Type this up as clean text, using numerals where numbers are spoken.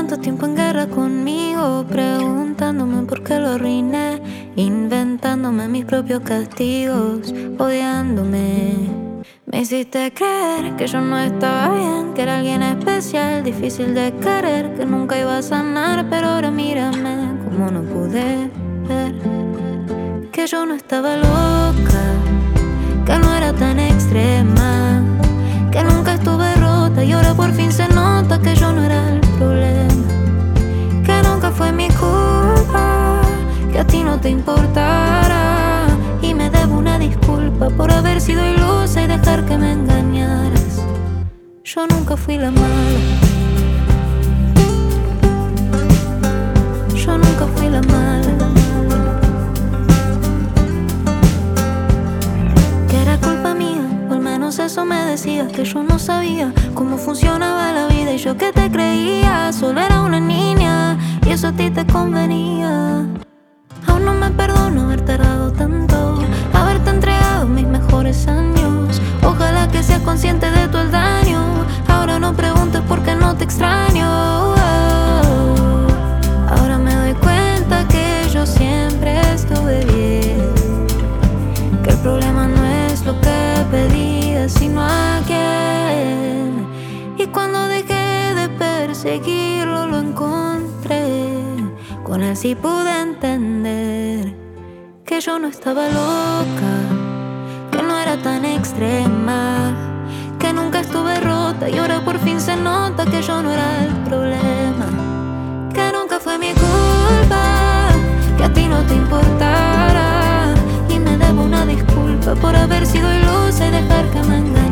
tanto tiempo en guerra conmigo, preguntándome por qué lo arruiné, inventándome mis propios castigos, odiándome. Me hiciste creer que yo no estaba bien, que era alguien especial, difícil de querer, que nunca iba a sanar, pero ahora mírame, como no pude ver que yo no estaba loca, que no era tan extrema, que nunca estuve rota y ahora por fin se nota que yo no era el problema, que nunca fue mi culpa, que a ti no te importara y me debo una disculpa por haber sido ilusa y dejar que me engañaras. Yo nunca fui la mala, yo nunca fui la mala. Que era culpa mía, o al menos eso me decías, que yo no sabía cómo funcionaba la vida y yo que te creía, solo era una niña y eso a ti te convenía. Aún no me perdono haber tardado tanto, haberte entregado mis mejores años. Ojalá que seas consciente de todo el daño. Ahora no preguntes por qué no te extraño. Ahora me doy cuenta que yo siempre estuve bien, que el problema no es lo que pedía, sino a quién. Y cuando dejé de perseguirlo lo encontré. Con él sí pude entender que yo no estaba loca, que no era tan extrema, que nunca estuve rota y ahora por fin se nota que yo no era el problema, que nunca fue mi culpa, que a ti no te importara y me debo una disculpa por haber sido ilusa y dejar que me engañara.